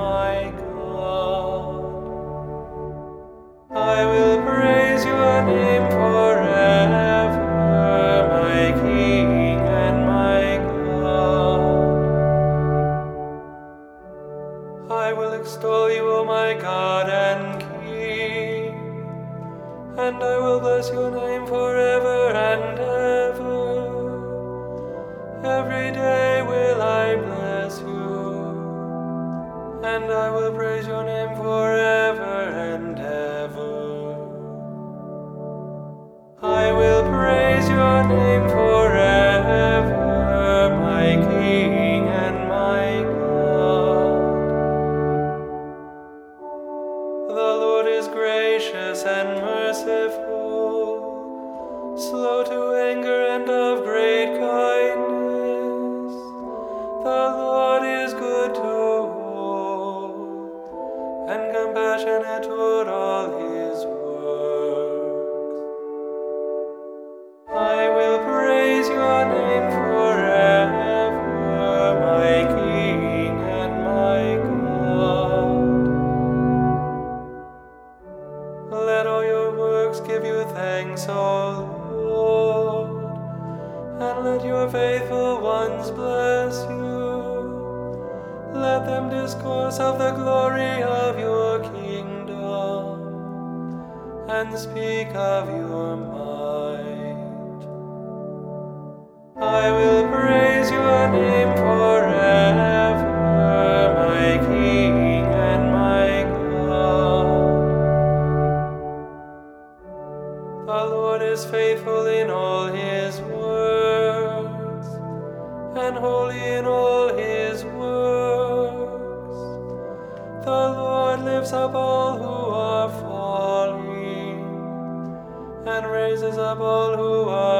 my God. I will praise your name forever, my King and my God. I will extol you, O my God and King, and I will bless your name forever and ever. Every day will I bless you, and I will praise your name forever and ever. I will praise your name forever, my King and my God. The Lord is gracious and merciful, slow to anger and of great kindness. The Lord is good to all, and compassionate toward all his works. I will praise your name forever, my King and my God. Let all your works give you thanks, O Lord, and let your faithful ones bless you. Let them discourse of the glory of your kingdom, and speak of your might. I will praise your name forever, my King and my God. The Lord is faithful in all his words, and holy in all his works. The Lord lifts up all who are falling, and raises up all who are